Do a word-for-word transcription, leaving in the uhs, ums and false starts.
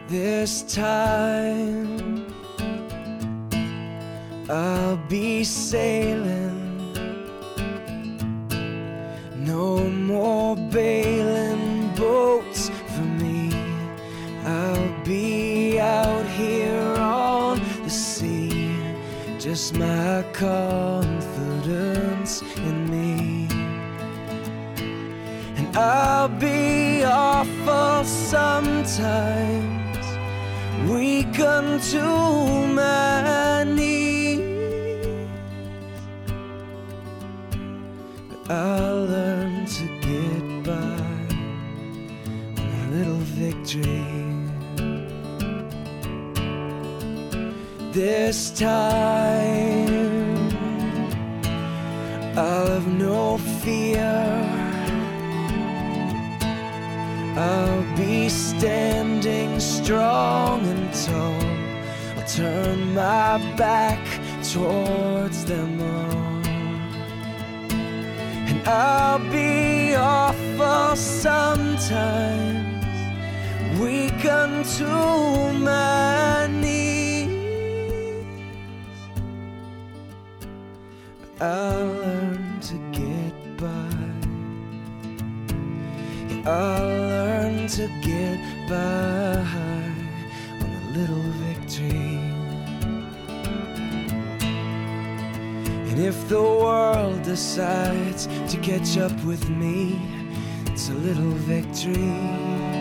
This time I'll be sailing, no more bailing boats for me. I'll be out here on the sea, just my confidence in me. And I'll be awful sometimes, weak unto my knees, but I'll learn to get by on a little victory. This time I'll have no fear, I'll be standing strong and tall. I'll turn my back towards them all, and I'll be awful sometimes, weak unto my knees, but I'll learn to get by. I'll learn to get by on a little victory. And if the world decides to catch up with me, it's a little victory.